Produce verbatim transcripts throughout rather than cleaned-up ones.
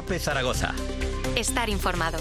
COPE Zaragoza. Estar informado.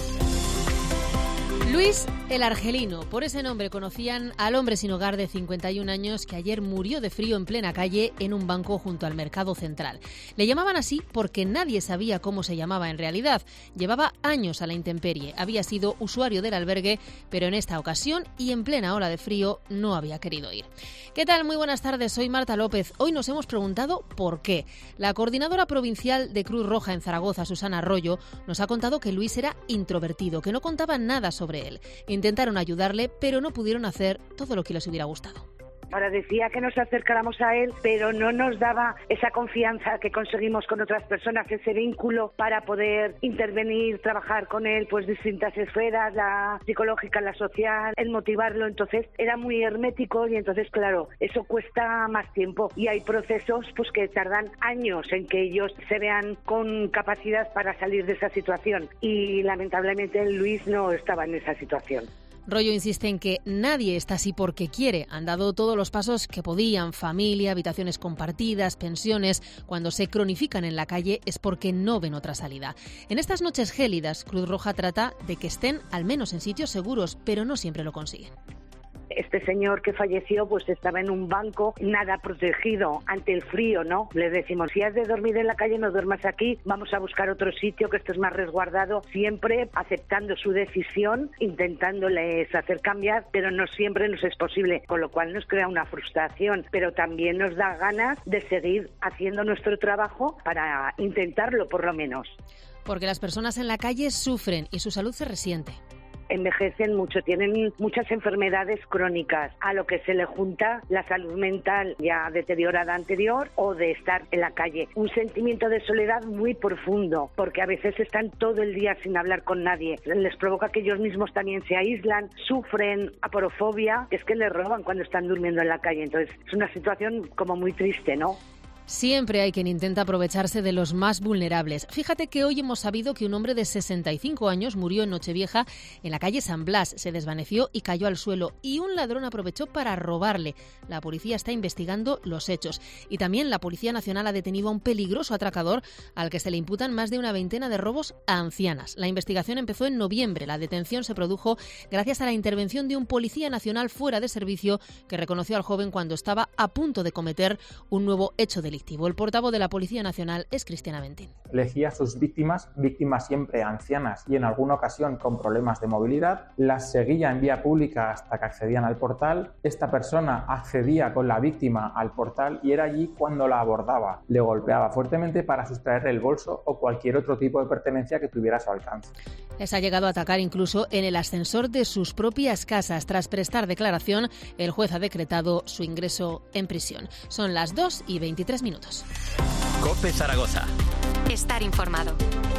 Luis el Argelino, por ese nombre conocían al hombre sin hogar de cincuenta y un años que ayer murió de frío en plena calle en un banco junto al Mercado Central. Le llamaban así porque nadie sabía cómo se llamaba en realidad. Llevaba años a la intemperie, había sido usuario del albergue, pero en esta ocasión y en plena ola de frío no había querido ir. ¿Qué tal? Muy buenas tardes, soy Marta López. Hoy nos hemos preguntado por qué. La coordinadora provincial de Cruz Roja en Zaragoza, Susana Arroyo, nos ha contado que Luis era introvertido, que no contaba nada sobre él. Intentaron ayudarle, pero no pudieron hacer todo lo que les hubiera gustado. Ahora decía que nos acercáramos a él, pero no nos daba esa confianza que conseguimos con otras personas, ese vínculo para poder intervenir, trabajar con él, pues distintas esferas, la psicológica, la social, el motivarlo. Entonces era muy hermético y entonces, claro, eso cuesta más tiempo y hay procesos pues que tardan años en que ellos se vean con capacidad para salir de esa situación y lamentablemente Luis no estaba en esa situación. Rollo insiste en que nadie está así porque quiere. Han dado todos los pasos que podían, familia, habitaciones compartidas, pensiones. Cuando se cronifican en la calle es porque no ven otra salida. En estas noches gélidas, Cruz Roja trata de que estén al menos en sitios seguros, pero no siempre lo consiguen. Este señor que falleció pues estaba en un banco, nada protegido ante el frío, ¿no? Le decimos, si has de dormir en la calle, no duermas aquí, vamos a buscar otro sitio que esto es más resguardado, siempre aceptando su decisión, intentándoles hacer cambiar, pero no siempre nos es posible, con lo cual nos crea una frustración, pero también nos da ganas de seguir haciendo nuestro trabajo para intentarlo por lo menos. Porque las personas en la calle sufren y su salud se resiente. Envejecen mucho, tienen muchas enfermedades crónicas, a lo que se le junta la salud mental ya deteriorada anterior o de estar en la calle. Un sentimiento de soledad muy profundo, porque a veces están todo el día sin hablar con nadie. Les provoca que ellos mismos también se aíslan, sufren aporofobia, es que les roban cuando están durmiendo en la calle. Entonces es una situación como muy triste, ¿no? Siempre hay quien intenta aprovecharse de los más vulnerables. Fíjate que hoy hemos sabido que un hombre de sesenta y cinco años murió en Nochevieja en la calle San Blas. Se desvaneció y cayó al suelo y un ladrón aprovechó para robarle. La policía está investigando los hechos. Y también la Policía Nacional ha detenido a un peligroso atracador al que se le imputan más de una veintena de robos a ancianas. La investigación empezó en noviembre. La detención se produjo gracias a la intervención de un policía nacional fuera de servicio que reconoció al joven cuando estaba a punto de cometer un nuevo hecho delictivo. El portavoz de la Policía Nacional es Cristian Aventín. Elegía a sus víctimas, víctimas siempre ancianas y en alguna ocasión con problemas de movilidad, las seguía en vía pública hasta que accedían al portal. Esta persona accedía con la víctima al portal y era allí cuando la abordaba. Le golpeaba fuertemente para sustraerle el bolso o cualquier otro tipo de pertenencia que tuviera a su alcance. Les ha llegado a atacar incluso en el ascensor de sus propias casas. Tras prestar declaración, el juez ha decretado su ingreso en prisión. Son las dos y veintitrés minutos. COPE Zaragoza. Estar informado.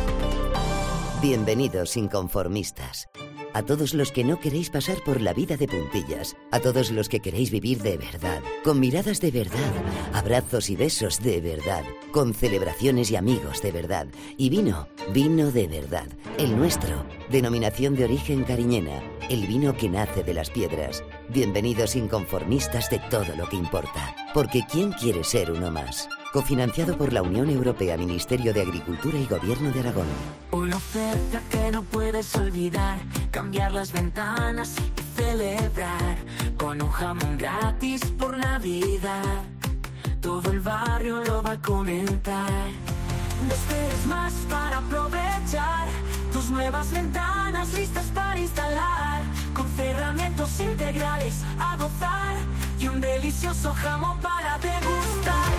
Bienvenidos inconformistas. A todos los que no queréis pasar por la vida de puntillas, a todos los que queréis vivir de verdad, con miradas de verdad, abrazos y besos de verdad, con celebraciones y amigos de verdad, y vino, vino de verdad, el nuestro, denominación de origen cariñena, el vino que nace de las piedras. Bienvenidos inconformistas de todo lo que importa, porque ¿quién quiere ser uno más? Cofinanciado por la Unión Europea, Ministerio de Agricultura y Gobierno de Aragón. Una oferta que no puedes olvidar, cambiar las ventanas y celebrar, con un jamón gratis por Navidad. Todo el barrio lo va a comentar. No esperes más para aprovechar tus nuevas ventanas listas para instalar, con cerramientos integrales a gozar y un delicioso jamón para degustar.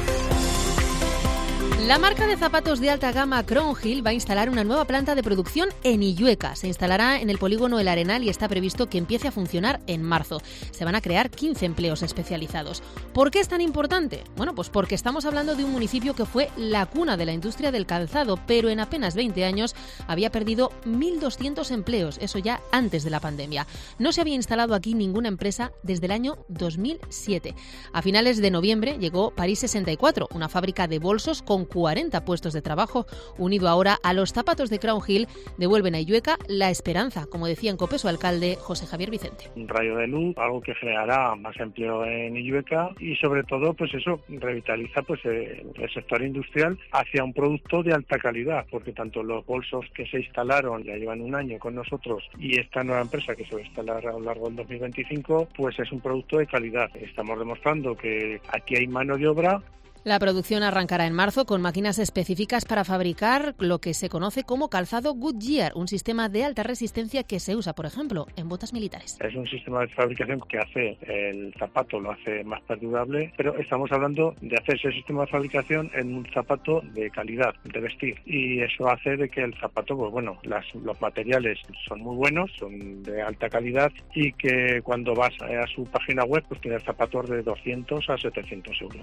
La marca de zapatos de alta gama Crown Hill va a instalar una nueva planta de producción en Illueca. Se instalará en el polígono El Arenal y está previsto que empiece a funcionar en marzo. Se van a crear quince empleos especializados. ¿Por qué es tan importante? Bueno, pues porque estamos hablando de un municipio que fue la cuna de la industria del calzado, pero en apenas veinte años había perdido mil doscientos empleos, eso ya antes de la pandemia. No se había instalado aquí ninguna empresa desde el año dos mil siete. A finales de noviembre llegó París sesenta y cuatro, una fábrica de bolsos con cuarenta puestos de trabajo, unido ahora a los zapatos de Crown Hill, devuelven a Illueca la esperanza, como decía en COPE su alcalde, José Javier Vicente. Un rayo de luz, algo que generará más empleo en Illueca y sobre todo, pues eso, revitaliza pues eh, el sector industrial hacia un producto de alta calidad, porque tanto los bolsos que se instalaron, ya llevan un año con nosotros, y esta nueva empresa que se va a instalar a lo largo del dos mil veinticinco, pues es un producto de calidad. Estamos demostrando que aquí hay mano de obra. La producción arrancará en marzo con máquinas específicas para fabricar lo que se conoce como calzado Goodyear, un sistema de alta resistencia que se usa, por ejemplo, en botas militares. Es un sistema de fabricación que hace el zapato, lo hace más perdurable, pero estamos hablando de hacer ese sistema de fabricación en un zapato de calidad, de vestir, y eso hace de que el zapato, pues bueno, las, los materiales son muy buenos, son de alta calidad y que cuando vas a su página web, pues tiene zapatos de doscientos a setecientos euros.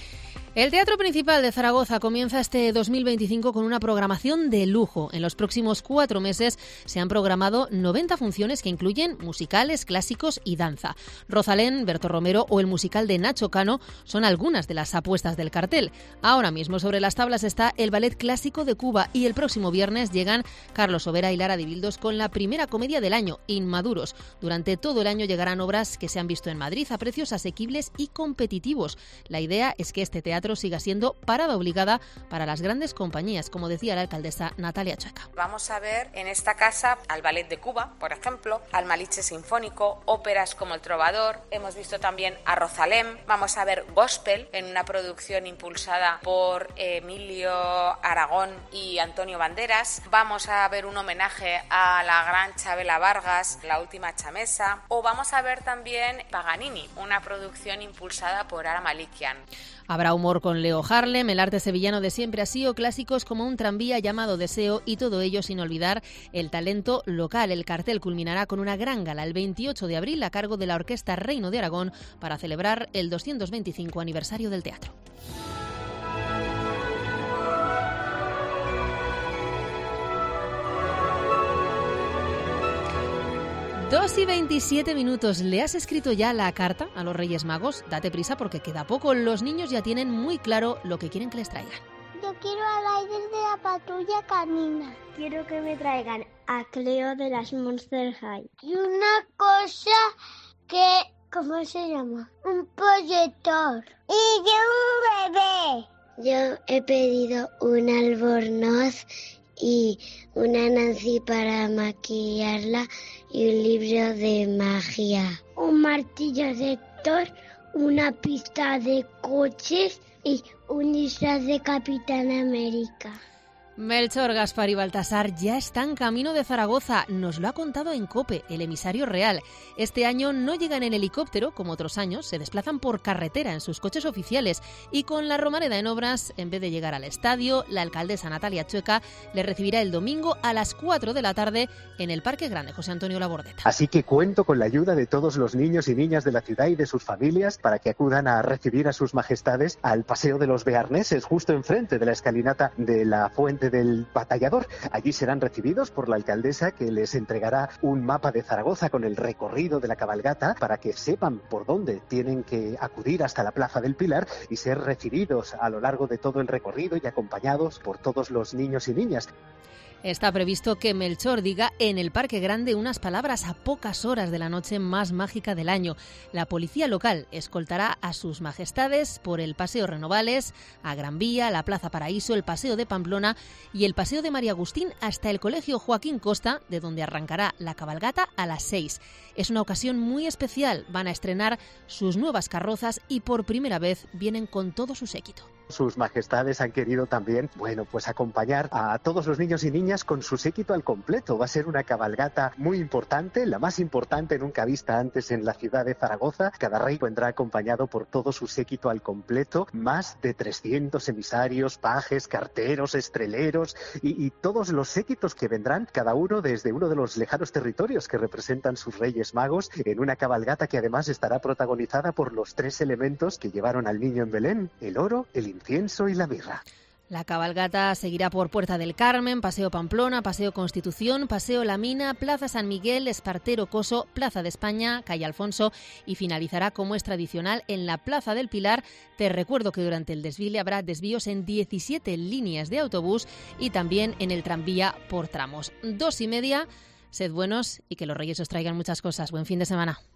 El Teatro Principal de Zaragoza comienza este dos mil veinticinco con una programación de lujo. En los próximos cuatro meses se han programado noventa funciones que incluyen musicales, clásicos y danza. Rosalén, Berto Romero o el musical de Nacho Cano son algunas de las apuestas del cartel. Ahora mismo sobre las tablas está el Ballet Clásico de Cuba y el próximo viernes llegan Carlos Overa y Lara Dibildos con la primera comedia del año, Inmaduros. Durante todo el año llegarán obras que se han visto en Madrid a precios asequibles y competitivos. La idea es que este teatro siga siendo parada obligada para las grandes compañías, como decía la alcaldesa Natalia Chueca. Vamos a ver en esta casa al Ballet de Cuba, por ejemplo, al Maliche Sinfónico, óperas como El Trovador, hemos visto también a Rosalén, vamos a ver gospel en una producción impulsada por Emilio Aragón y Antonio Banderas, vamos a ver un homenaje a la gran Chabela Vargas, La Última Chamesa, o vamos a ver también Paganini, una producción impulsada por Ara Malikian. Habrá humor con Leo Harlem, el arte sevillano de siempre así o clásicos como Un tranvía llamado Deseo y todo ello sin olvidar el talento local. El cartel culminará con una gran gala el veintiocho de abril a cargo de la Orquesta Reino de Aragón para celebrar el doscientos veinticinco aniversario del teatro. dos y veintisiete minutos. ¿Le has escrito ya la carta a los Reyes Magos? Date prisa porque queda poco. Los niños ya tienen muy claro lo que quieren que les traigan. Yo quiero a Ryder de la Patrulla Canina. Quiero que me traigan a Cleo de las Monster High. Y una cosa que... ¿Cómo se llama? Un proyector. Y yo un bebé. Yo he pedido un albornoz y una Nancy para maquillarla y un libro de magia. Un martillo de Thor, una pista de coches y un disfraz de Capitán América. Melchor, Gaspar y Baltasar ya están camino de Zaragoza. Nos lo ha contado en COPE, el emisario real. Este año no llegan en helicóptero, como otros años, se desplazan por carretera en sus coches oficiales y con la Romareda en obras, en vez de llegar al estadio, la alcaldesa Natalia Chueca le recibirá el domingo a las cuatro de la tarde en el Parque Grande José Antonio Labordeta. Así que cuento con la ayuda de todos los niños y niñas de la ciudad y de sus familias para que acudan a recibir a sus majestades al Paseo de los Bearneses, justo enfrente de la escalinata de la Fuente del Batallador. Allí serán recibidos por la alcaldesa, que les entregará un mapa de Zaragoza con el recorrido de la cabalgata para que sepan por dónde tienen que acudir hasta la Plaza del Pilar y ser recibidos a lo largo de todo el recorrido y acompañados por todos los niños y niñas. Está previsto que Melchor diga en el Parque Grande unas palabras a pocas horas de la noche más mágica del año. La policía local escoltará a sus majestades por el Paseo Renovales, a Gran Vía, la Plaza Paraíso, el Paseo de Pamplona y el Paseo de María Agustín hasta el Colegio Joaquín Costa, de donde arrancará la cabalgata a las seis. Es una ocasión muy especial. Van a estrenar sus nuevas carrozas y por primera vez vienen con todo su séquito. Sus majestades han querido también, bueno, pues acompañar a todos los niños y niñas con su séquito al completo. Va a ser una cabalgata muy importante, la más importante nunca vista antes en la ciudad de Zaragoza. Cada rey vendrá acompañado por todo su séquito al completo, más de trescientos emisarios, pajes, carteros, estreleros y, y todos los séquitos que vendrán, cada uno desde uno de los lejanos territorios que representan sus Reyes Magos, en una cabalgata que además estará protagonizada por los tres elementos que llevaron al niño en Belén: el oro, el incienso y la mirra. La cabalgata seguirá por Puerta del Carmen, Paseo Pamplona, Paseo Constitución, Paseo La Mina, Plaza San Miguel, Espartero Coso, Plaza de España, Calle Alfonso y finalizará, como es tradicional, en la Plaza del Pilar. Te recuerdo que durante el desfile habrá desvíos en diecisiete líneas de autobús y también en el tranvía por tramos. Dos y media, sed buenos y que los Reyes os traigan muchas cosas. Buen fin de semana.